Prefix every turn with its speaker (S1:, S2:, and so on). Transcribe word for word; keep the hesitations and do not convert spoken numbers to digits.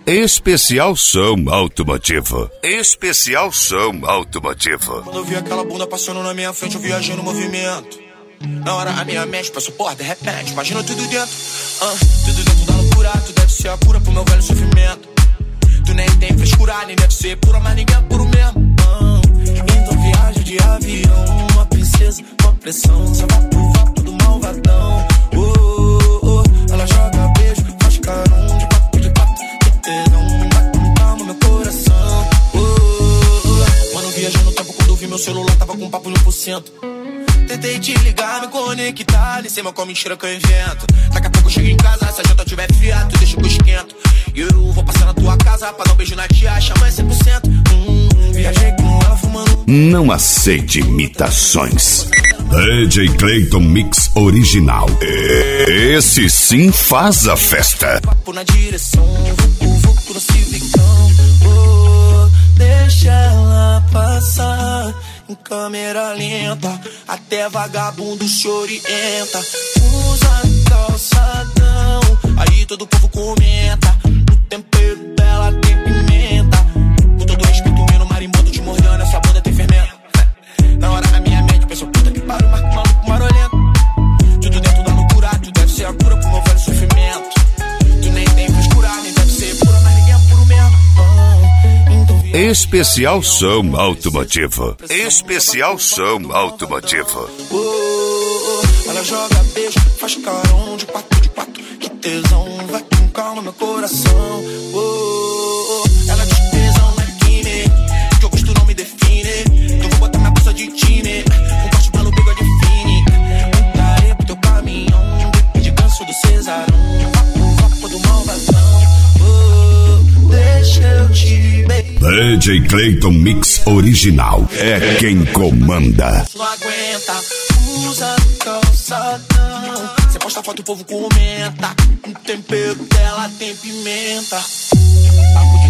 S1: Especial som automotivo. Especial som automotivo.
S2: Quando eu vi aquela bunda passando na minha frente, eu viajei no movimento. Na hora a minha mente passou por de repente, imagina tudo dentro. uh, Tudo dentro da loucura, tu deve ser a cura pro meu velho sofrimento. Tu nem tem frescura, nem deve ser pura, mas ninguém é puro mesmo. uh, Então viagem de avião, uma princesa, uma pressão, só vai pro vapo do malvadão. oh, oh, oh. Ela joga beijo, faz carão, de papo de papo, que tesão, vai com calma meu coração. oh, oh, oh. Mano, viajei no tempo quando eu vi meu celular, tava com papo no por cento. Tentei te ligar, me conectar, nem sei mal qual mentira que eu invento. Daqui a pouco eu chego em casa, se a janta tiver fria, tu deixa que eu esquento. E eu vou passar na tua casa pra dar um beijo na tia, chama cem por cento. hum, Viajei com ela fumando.
S1: Não aceite imitações. D J Clayton Mix Original. Esse sim faz a festa.
S2: Papo na direção, vucu, vucu no civicão. oh, Deixa ela passar em câmera lenta, até vagabundo se orienta. Usa calçadão, aí todo o povo comenta. No tempero dela tem pimenta. Com todo respeito, menino marimbondo te mordendo, essa bunda tem fermento. Na hora a minha mente pensou, puta que pariu, marco maluco marolento. Tudo dentro da loucura, tu deve ser a cura pro meu velho sofrimento. Tu nem tem frescura, nem deve ser pura, mas ninguém é puro mesmo. oh, então
S1: Especial som automotivo. Especial som automotivo.
S2: oh, oh, Ela joga beijo, faz carão, de quatro, de quatro, que tesão, vai com calma meu coração. oh, oh, Ela diz que tesão não é quime, que eu gosto não me define. Então vou botar minha bolsa de time, um corte pelo bigode fine. Um tarê pro teu caminhão, de ganso do Cesarão, vapo, vapo do malvadão. oh, Deixa eu te beijar.
S1: D J Clayton Mix Original. É quem comanda.
S2: Não aguenta, usa calçadão. Cê posta foto e o povo comenta. O tempero dela tem pimenta. Papo de